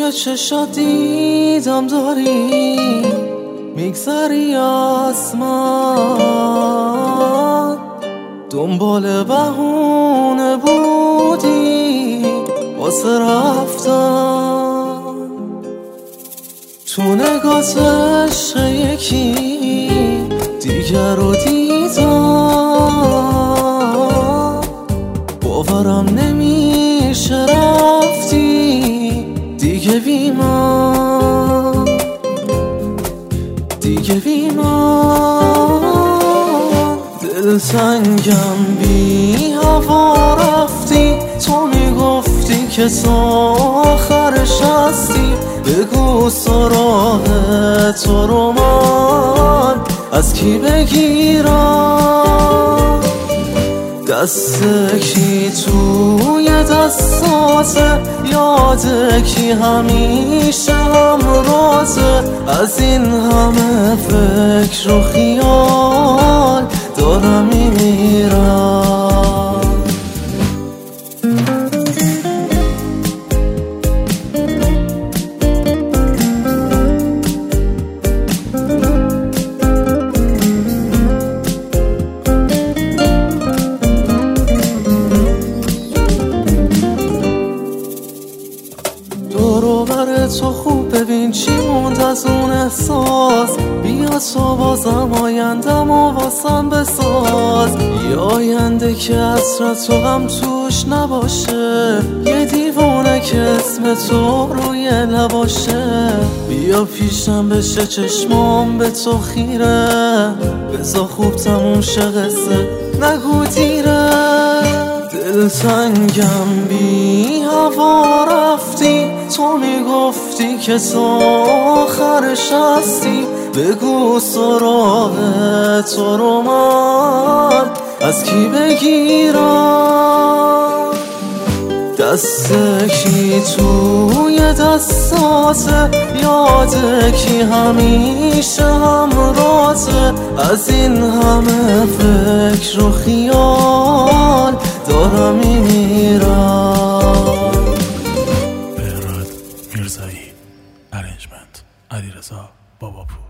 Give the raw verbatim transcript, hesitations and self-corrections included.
توی چشات دیدم داری میگذری از من، دنبال بهونه بودی واسه رفتن. تو نگات عشق یکی دیگر رو دیدم، باورم نمیشه رفتی دیگه بی من، دیگه بی من. دلتنگم بی هوا رفتی، تو میگفتی که تو آخرش هستی. بگو سراغ تو رو من از کی بگیرم؟ دست کی توی دستاته، یاد کی همیشه همراته. از این همه فکر و خیال دارم میمیرم. تو خوب ببین چی موند از اون احساس، بیا تو بازم آیندم و واسم بساز. یه آینده که عصر تو غم توش نباشه، یه دیوونه که اسم تو روی لباشه. بیا پیشم بشه چشمام به تو خیره، بذار خوب تموم شه قصه نگو دیره. دلتنگم بی هوا رفتی، تو میگفتی که تو آخرش هستی. بگو سراغ تو رو من از کی بگیرم؟ دست کی توی دستاته، یاد کی همیشه همراته. از این همه فکر و خیال دارم میمیرم. بهراد میرزایی، ارنجمنت علیرضا باباپور.